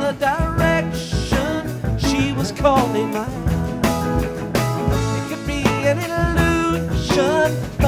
a direction she was calling mine. It could be an illusion